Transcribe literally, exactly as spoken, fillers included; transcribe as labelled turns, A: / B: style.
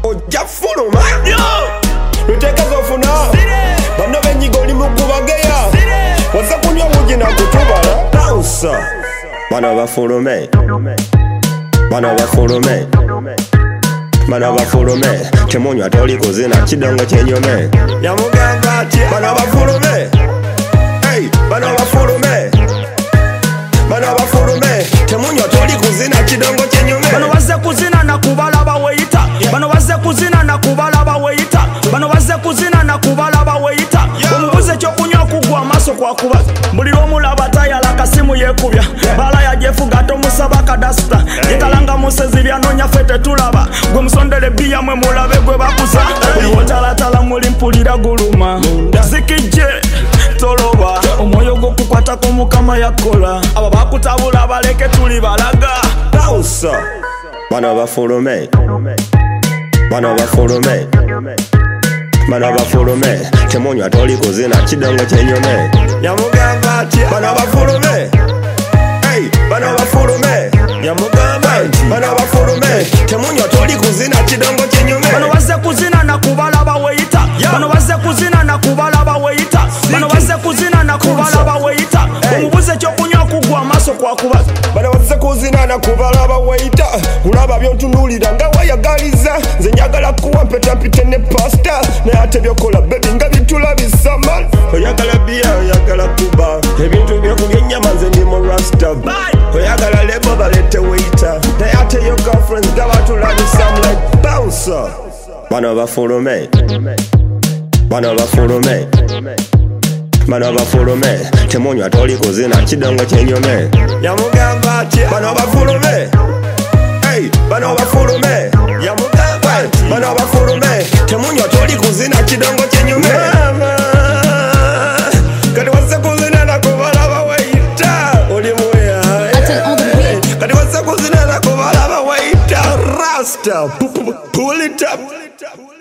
A: ojja fuluma luteekeza ofuna bano benyiga oli mukubageya waza kunywa bugi nakutubala pausa bano bafulume bano bafulume bano bafulume temunywa toli kuzina kidongo kyenyume yamugamba atya bano bafulume hey bano bafulume bano bafulume temunywa toli kuzina kidongo kyenyume
B: bano bazze kuzina nakubalaba weyita bano bazze kuzina nakubalaba weyita bano bazze kuzina nakubalaba weyita omubuze ekyokunywa kugwa amaaso kwakuba buli lwomulaba tayala akasimu yeekubya bala yajefuga tomusaba kadasita yekalanga musezi byanonya ffe tetulaba gwe musondere bbiya mwe mulabe gwe bakuza wotalatala muli mpulira guluma zikijje toloba omwoyo gw'okukwatako mukama yakola abo bakutabula baleke tuli balaga
A: pausa bano bafulume bano bafulume bano bafulume temunywa toli kuzina kidongo kyenyume yamugamba atya bano bafulume hey bano bafulume yamugamba bano bafulume temunywa toli kuzina kidongo kyenyume
B: bano bazze kuzina nakubalaba weyita bano bazze kuzina nakubalaba weyita bano bazze kuzina nakubalaba weyita omubuze ekyokunywa kugwa amaaso kwakuba
A: bano bazze kuzina nakubalaba weyita kulaba byontunulira nga wayagaliza nze njagala kuwa mpetampite ne pasta naye ate byokola bebi nga bitulabisama oyagala biya oyagala kuba ebintu byokulya ennyama nze ndi mu rasta oyagala lebo balete weyita naye ate yo girlfriends nga batulabisam like bouncer bano bafulume bano bafulume bano bafulume temunywa toli kuzina kidongo kyenyume yamugamba atya bano bafulume hey bano bafulume yamugamba bano bafulume temunywa toli kuzina kidongo kyenyume kati wazze kuzina nakubalaba weyita oli muya kati wazze kuzina nakubalaba weyita rasta pull it up